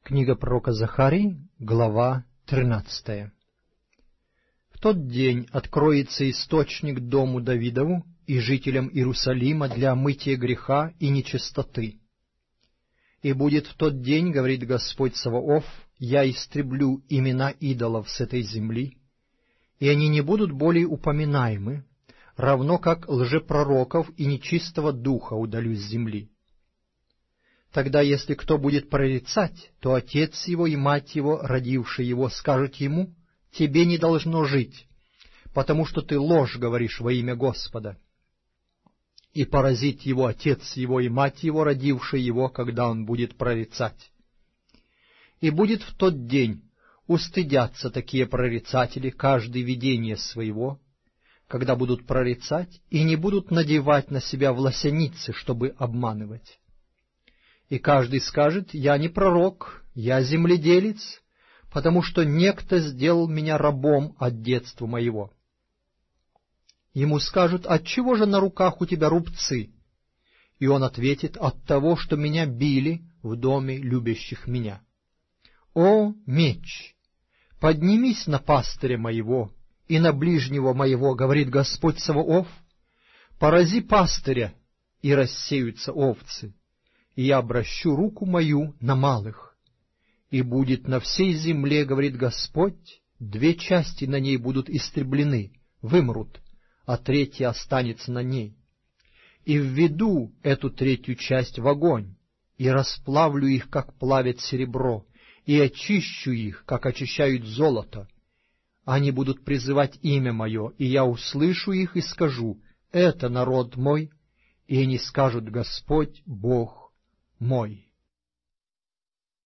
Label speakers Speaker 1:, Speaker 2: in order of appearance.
Speaker 1: Книга пророка Захарии, глава 13. В тот день откроется источник дому Давидову и жителям Иерусалима для омытия греха и нечистоты. И будет в тот день, говорит Господь Саваоф, я истреблю имена идолов с этой земли, и они не будут более упоминаемы, равно как лжепророков и нечистого духа удалю с земли. Тогда, если кто будет прорицать, то отец его и мать его, родившие его, скажут ему: «Тебе не должно жить, потому что ты ложь говоришь во имя Господа». И поразит его отец его и мать его, родившие его, когда он будет прорицать. И будет в тот день устыдятся такие прорицатели, каждый видение своего, когда будут прорицать, и не будут надевать на себя власяницы, чтобы обманывать. И каждый скажет: «Я не пророк, я земледелец, потому что некто сделал меня рабом от детства моего». Ему скажут: «Отчего же на руках у тебя рубцы?» И он ответит: «От того, что меня били в доме любящих меня». «О, меч! Поднимись на пастыря моего и на ближнего моего, говорит Господь Саваоф, порази пастыря, и рассеются овцы, и я обращу руку мою на малых. И будет на всей земле, говорит Господь, 2 части на ней будут истреблены, вымрут, а 3 останется на ней. И введу эту 3 часть в огонь, и расплавлю их, как плавят серебро, и очищу их, как очищают золото. Они будут призывать имя мое, и я услышу их и скажу: «Это народ мой», и они скажут: «Господь Бог мой».